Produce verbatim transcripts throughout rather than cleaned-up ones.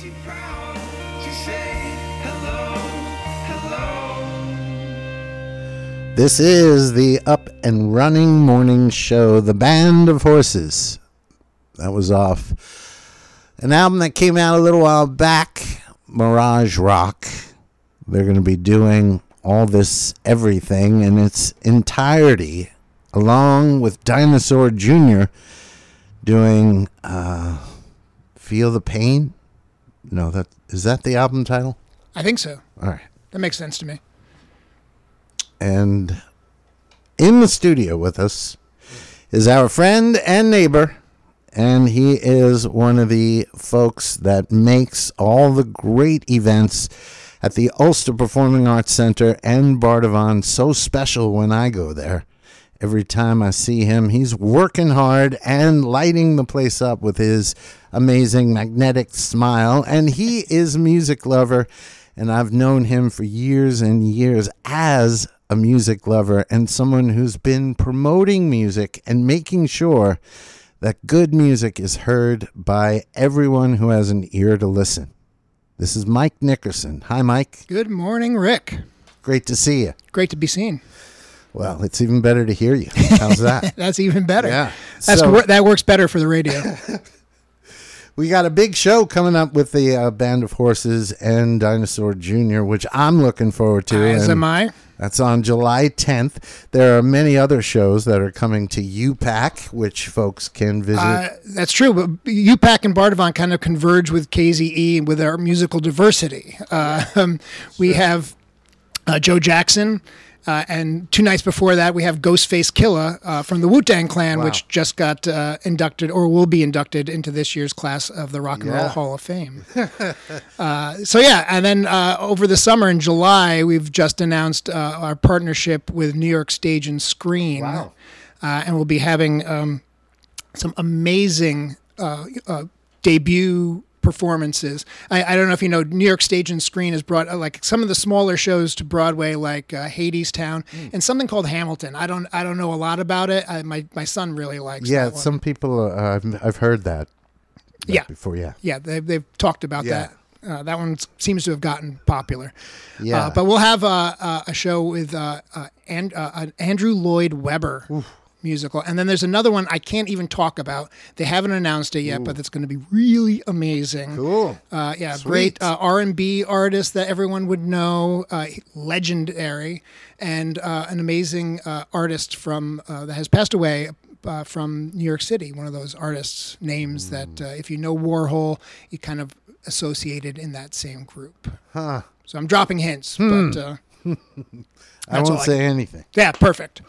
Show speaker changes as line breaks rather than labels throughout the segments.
too proud to say hello, hello.
This is the Up and Running Morning Show, The Band of Horses. That was off an album that came out a little while back, Mirage Rock. They're going to be doing All This Everything in its entirety, along with Dinosaur Junior doing uh, Feel the Pain. No, that is that the album title?
I think so.
All right.
That makes sense to me.
And in the studio with us is our friend and neighbor, and he is one of the folks that makes all the great events at the Ulster Performing Arts Center and Bardavon so special when I go there. Every time I see him, he's working hard and lighting the place up with his amazing magnetic smile. And he is a music lover, and I've known him for years and years as a music lover and someone who's been promoting music and making sure that good music is heard by everyone who has an ear to listen. This is Mike Nickerson. Hi, Mike.
Good morning, Rick.
Great to see you.
Great to be seen.
Well, it's even better to hear you. How's that?
That's even better.
Yeah.
That's
So-
wor- that works better for the radio.
We got a big show coming up with the uh, Band of Horses and Dinosaur Junior, which I'm looking forward to.
As
and
am I.
That's on July tenth. There are many other shows that are coming to U PAC, which folks can visit.
Uh, that's true, but U PAC and Bardavon kind of converge with K Z E with our musical diversity. Uh, um, we have uh, Joe Jackson, uh, and two nights before that, we have Ghostface Killah uh, from the Wu-Tang Clan,
Wow.
which just got uh, inducted or will be inducted into this year's class of the Rock and Roll
Yeah.
Hall of Fame. uh, so yeah, and then uh, over the summer in July, we've just announced uh, our partnership with New York Stage and Screen.
Wow.
Uh, and we'll be having um, some amazing uh, uh, debut performances. I, I don't know if you know, New York Stage and Screen has brought uh, like some of the smaller shows to Broadway, like uh, Hadestown
Hmm.
and something called Hamilton. I don't I don't know a lot about it. I, my my son really likes.
yeah,
that one.
some people, uh, I've, I've heard that, that
Yeah.
before, yeah.
Yeah, they've they've talked about
Yeah.
that. Uh, that one seems to have gotten popular.
Yeah.
Uh, but we'll have uh, uh, a show with uh, uh, and, uh, an Andrew Lloyd Webber musical. And then there's another one I can't even talk about. They haven't announced it yet, but it's going to be really amazing.
Cool.
Uh, yeah,
Sweet.
great uh, R and B artist that everyone would know, uh, legendary, and uh, an amazing uh, artist from uh, that has passed away uh, from New York City. One of those artists' names that uh, if you know Warhol, you kind of associated in that same group.
Huh.
So I'm dropping hints, but uh,
I
That's all
won't
I
say anything.
yeah, perfect.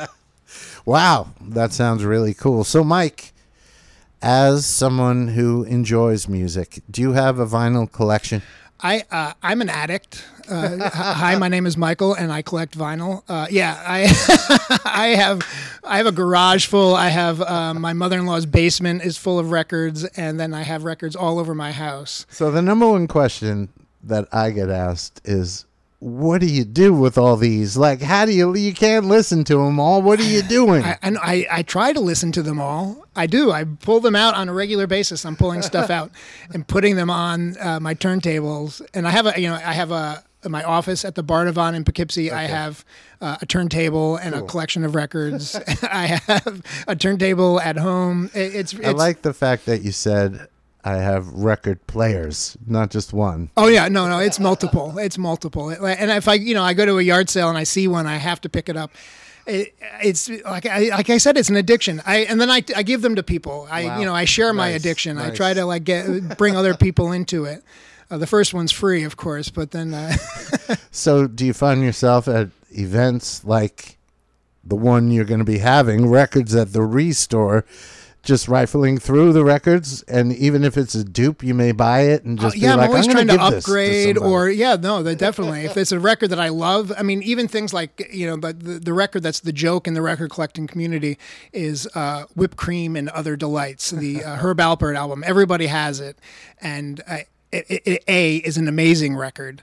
Wow, that sounds really cool. So, Mike, as someone who enjoys music, do you have a vinyl collection?
I uh, I'm an addict. Uh, h- hi, my name is Michael, and I collect vinyl. Uh, yeah, I I have I have a garage full. I have uh, my mother-in-law's basement is full of records, and then I have records all over my house.
So the number one question that I get asked is, what do you do with all these? Like, how do you, you can't listen to them all. What are you doing?
I, and I, I try to listen to them all. I do. I pull them out on a regular basis. I'm pulling stuff out and putting them on uh, my turntables. And I have a, you know, I have a, in my office at the Bardavon in Poughkeepsie, I have uh, a turntable and a collection of records. I have a turntable at home. It, it's, it's
I like the fact that you said I have record players, not just one.
Oh yeah, no, no, it's multiple. It's multiple. It- and if I, you know, I go to a yard sale and I see one, I have to pick it up. It, it's like I, like I said, it's an addiction. I and then I, I give them to people. I,
Wow.
you know, I share my
Nice,
addiction. I
nice.
try to like get bring other people into it. Uh, the first one's free, of course, but then uh,
So do you find yourself at events like the one you're going to be having, Records at the Restore, just rifling through the records, and even if it's a dupe, you may buy it and just
Uh, yeah,
be like,
I'm always
I'm
trying
gonna
to
give this
upgrade,
somebody.
or yeah, no, that definitely. If it's a record that I love, I mean, even things like you know, but the, the record that's the joke in the record collecting community is uh, Whipped Cream and Other Delights, the uh, Herb Alpert album. Everybody has it, and uh, it, it, it, A is an amazing record.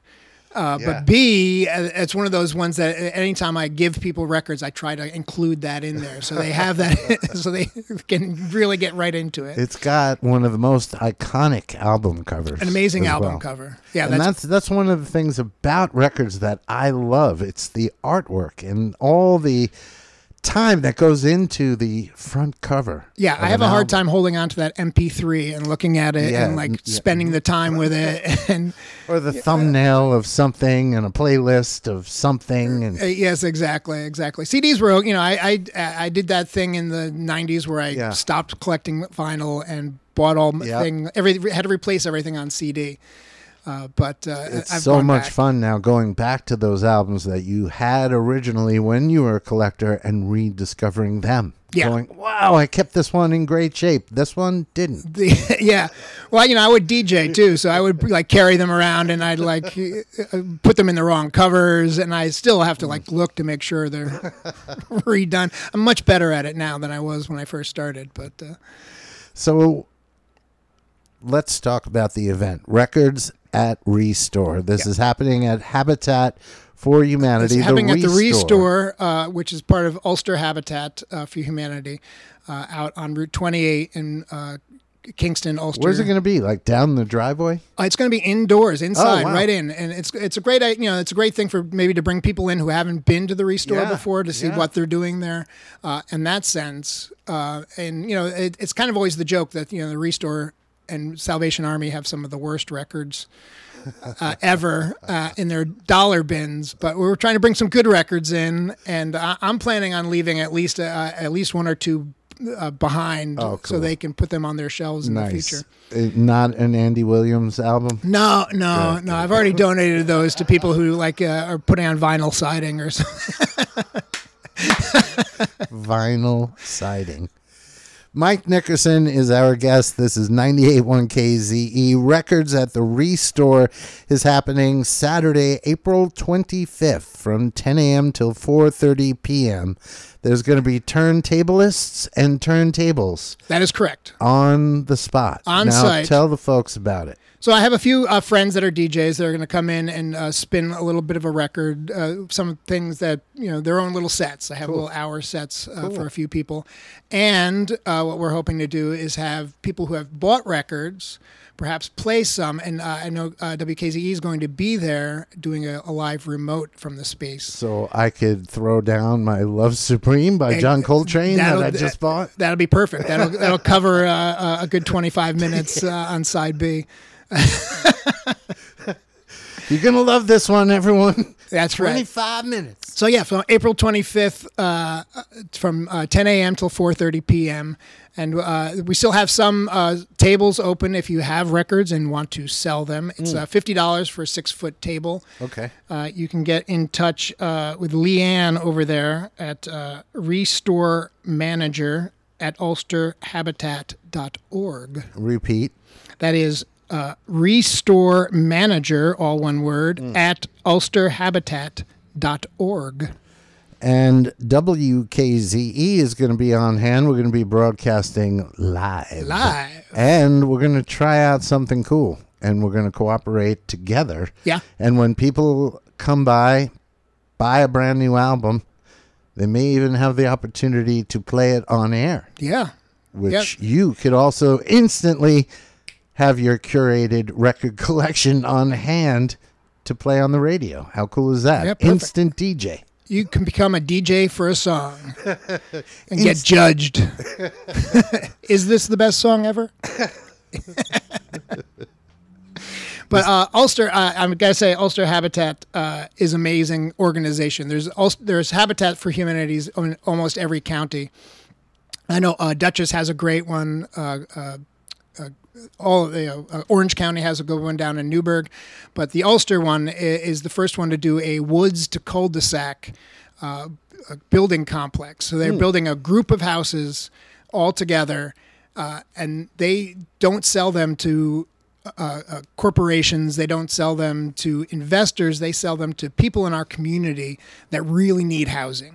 Uh,
Yeah.
But B, uh, it's one of those ones that uh, anytime I give people records, I try to include that in there, so they have that, so they can really get right into it.
It's got one of the most iconic album covers.
An amazing
as
album
well.
cover. Yeah,
And
that's,
that's that's one of the things about records that I love. It's the artwork and all the time that goes into the front cover.
yeah.
of
I have
an
a hard
album.
time holding on to that M P three and looking at it
Yeah,
and like
n- yeah.
spending the time with it. And
Or the thumbnail of something and a playlist of something. And
uh, yes, exactly, exactly. C Ds were, you know, I I I did that thing in the nineties where I
Yeah.
stopped collecting vinyl and bought all
Yep.
thing. Every had to replace everything on C D. Uh, but uh,
it's
I've
so
gone
much
back.
fun now going back to those albums that you had originally when you were a collector and rediscovering them.
Yeah.
Going, wow, I kept this one in great shape. This one didn't.
The, yeah, well, you know, I would D J too, so I would like carry them around, and I'd like uh, put them in the wrong covers, and I still have to like look to make sure they're redone. I'm much better at it now than I was when I first started, but uh,
So let's talk about the event. Records at Restore. This
Yeah.
is happening at Habitat for Humanity.
it's happening
the
at the
Restore.
Restore, uh, which is part of Ulster Habitat uh, for Humanity, uh, out on Route twenty-eight in uh, Kingston, Ulster.
Where's it going to be? Like down the driveway?
Uh, It's going to be indoors, inside,
wow.
right in, and it's it's a great uh, you know it's a great thing for maybe to bring people in who haven't been to the Restore
Yeah,
before to see
yeah.
what they're doing there, uh, in that sense. Uh, and you know it, it's kind of always the joke that you know the Restore and Salvation Army have some of the worst records uh, ever uh, in their dollar bins, but we were trying to bring some good records in, and I, I'm planning on leaving at least uh, at least one or two uh, behind,
Oh,
so
cool.
they can put them on their shelves in the
Nice.
future.
Uh, Not an Andy Williams album?
No, no,
Good,
no.
good.
I've already donated those to people who like uh, are putting on vinyl siding or something.
Vinyl siding. Mike Nickerson is our guest. This is ninety-eight point one K Z E. Records at the Restore is happening Saturday, April twenty-fifth from ten a.m. till four thirty p.m. There's going to be turntablists and turntables
That is correct.
on the spot.
On
now,
site.
Tell the folks about it.
So I have a few uh, friends that are D Js that are going to come in and uh, spin a little bit of a record, uh, some things that, you know, their own little sets. I have little hour sets uh, for a few people. And uh, what we're hoping to do is have people who have bought records perhaps play some. And uh, I know uh, W K Z E is going to be there doing a, a live remote from the space.
So I could throw down my Love Supreme by John Coltrane that
That'll-
I just bought.
That'll be perfect. That'll, that'll cover uh, a good twenty-five minutes uh, on side B.
You're going to love this one, everyone.
That's right.
twenty-five minutes.
So yeah, from April twenty-fifth, uh, from uh, ten a.m. till four thirty p.m. And uh, we still have some uh, tables open if you have records and want to sell them. It's uh, fifty dollars for a six-foot table.
Okay.
Uh, you can get in touch uh, with Leanne over there at uh, Restore Manager at ulster habitat dot org.
Repeat.
That is uh, Restore Manager, all one word, at ulster habitat dot org.
And W K Z E is going to be on hand. We're going to be broadcasting live.
Live.
And we're going to try out something cool. And we're going to cooperate together.
Yeah.
And when people come by, buy a brand new album, they may even have the opportunity to play it on air,
Yeah.
which
Yep.
you could also instantly have your curated record collection on hand to play on the radio. How cool is that?
Yeah, perfect.
Instant D J.
You can become a D J for a song and get judged. Is this the best song ever? But uh, Ulster, uh, I'm gonna say Ulster Habitat uh, is an amazing organization. There's Ulster, there's Habitat for Humanities in almost every county. I know uh, Dutchess has a great one. Uh, uh, uh, all you know, uh, Orange County has a good one down in Newburgh, but the Ulster one is, is the first one to do a woods to cul-de-sac uh, a building complex. So they're building a group of houses all together, uh, and they don't sell them to uh, uh, corporations. They don't sell them to investors. They sell them to people in our community that really need housing.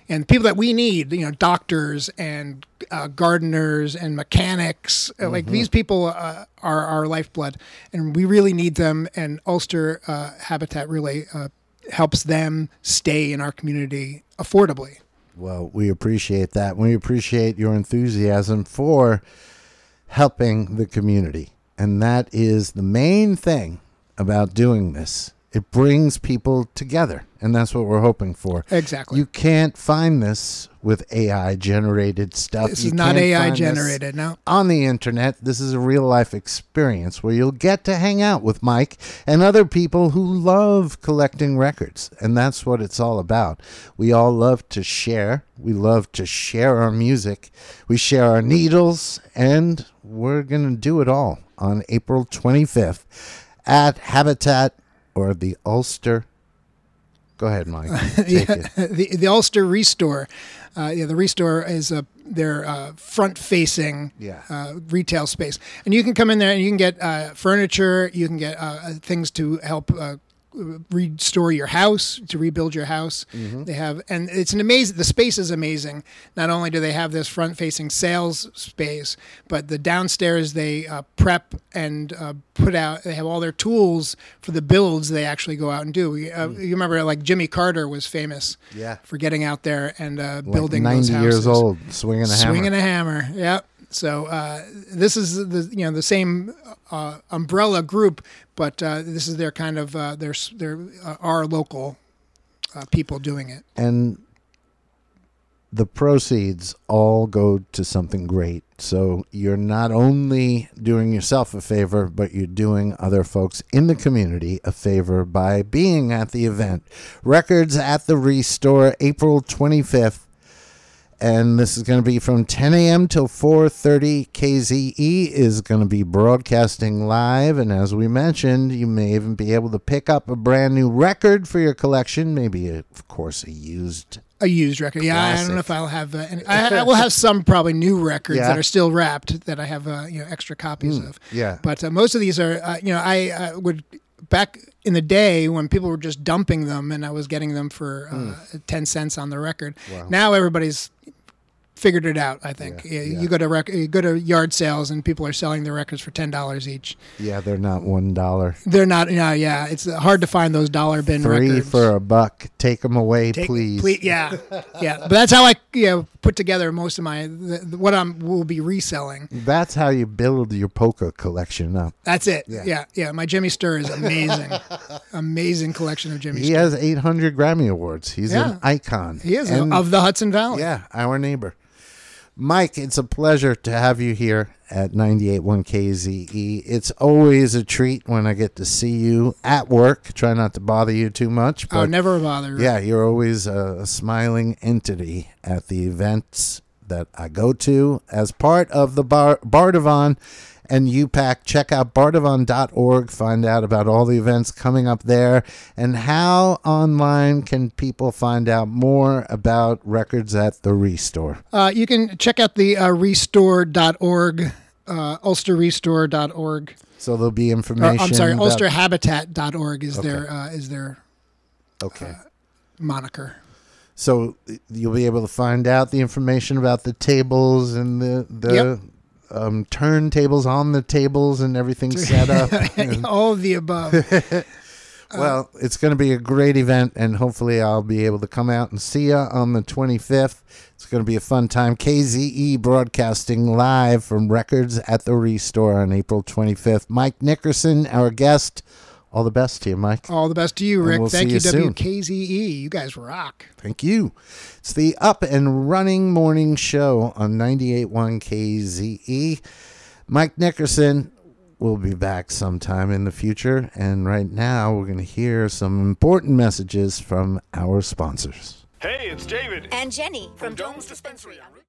and people that we need, you know, doctors and uh, gardeners and mechanics. Uh, Like these people uh, are our lifeblood, and we really need them. And Ulster uh, Habitat really uh, helps them stay in our community affordably.
Well, we appreciate that. We appreciate your enthusiasm for helping the community. And that is the main thing about doing this. It brings people together, and that's what we're hoping for.
Exactly.
You can't find this with A I-generated stuff.
This
You
is not
can't
A I
find this
generated, no.
on the internet. This is a real-life experience where you'll get to hang out with Mike and other people who love collecting records, and that's what it's all about. We all love to share. We love to share our music. We share our needles, and we're going to do it all on April twenty-fifth at Habitat or the Ulster. Go ahead, Mike. Take
Yeah,
it.
the the Ulster Restore. Uh, yeah, the Restore is a their uh, front-facing
Yeah.
uh, retail space, and you can come in there and you can get uh, furniture. You can get uh, things to help uh, restore your house, to rebuild your house.
Mm-hmm.
They have, and it's an amazing. The space is amazing. Not only do they have this front-facing sales space, but the downstairs they uh, prep and uh, put out. They have all their tools for the builds they actually go out and do. You, uh, you remember, like Jimmy Carter was famous
Yeah.
for getting out there and uh,
Like
building
ninety
those houses.
years old, swinging a hammer.
Swinging a hammer. Yep. So uh, this is the you know the same uh, umbrella group, but uh, this is their kind of uh, their their uh, our local uh, people doing it.
And the proceeds all go to something great. So you're not only doing yourself a favor, but you're doing other folks in the community a favor by being at the event. Records at the Restore, April twenty-fifth. And this is going to be from ten a.m. till four thirty. K Z E is going to be broadcasting live. And as we mentioned, you may even be able to pick up a brand new record for your collection. Maybe, a, of course, a used.
A used record. Yeah, I
Classic.
don't know if I'll have. Uh, any, I, I will have some probably new records
Yeah.
that are still wrapped that I have uh, you know extra copies of.
yeah.
But uh, most of these are uh, you know I uh, would back in the day when people were just dumping them and I was getting them for uh, ten cents on the record.
Wow.
Now everybody's figured it out. I think
Yeah,
You-
yeah.
you go to rec- you go to yard sales and people are selling their records for ten dollars each.
Yeah, they're not one dollar.
They're not. You know, yeah, it's hard to find those dollar bin
Three
records.
for a buck. Take them away,
Take-
please.
yeah, yeah. But that's how I you know, put together most of my the, the- what I'm will be reselling.
That's how you build your polka collection up.
That's it.
Yeah.
Yeah, yeah. My Jimmy Sturr is amazing, amazing collection of Jimmy
He
Sturr.
has eight hundred Grammy Awards. He's
Yeah.
an icon.
He is
And-
of the Hudson Valley.
Yeah, our neighbor. Mike, it's a pleasure to have you here at ninety-eight point one K Z E. It's always a treat when I get to see you at work. Try not to bother you too much.
Oh,
But
never bother.
yeah, you're always a, a smiling entity at the events that I go to as part of the Bar- Bardavon and U PAC. Check out bardavon dot org. Find out about all the events coming up there and how online can people find out more about records at the Restore.
Uh, you can check out the uh, restore dot org, uh, ulster restore dot org.
So there'll be
Or,
information.
I'm sorry,
about-
ulster habitat dot org is
Okay.
their uh, is their
Okay.
moniker.
So you'll be able to find out the information about the tables and the the
Yep.
um, turntables on the tables and everything set up. And-
All of the above.
well, it's going to be a great event, and hopefully I'll be able to come out and see you on the twenty-fifth. It's going to be a fun time. K Z E broadcasting live from Records at the Restore on April twenty-fifth. Mike Nickerson, our guest. All the best to you, Mike.
All the best to you,
And
Rick.
we'll
Thank
see
you,
you soon.
W K Z E. You guys rock.
Thank you. It's the Up and Running Morning Show on ninety-eight point one K Z E. Mike Nickerson will be back sometime in the future. And right now, we're going to hear some important messages from our sponsors.
Hey, it's David.
And Jenny
From Dome's Dispensary.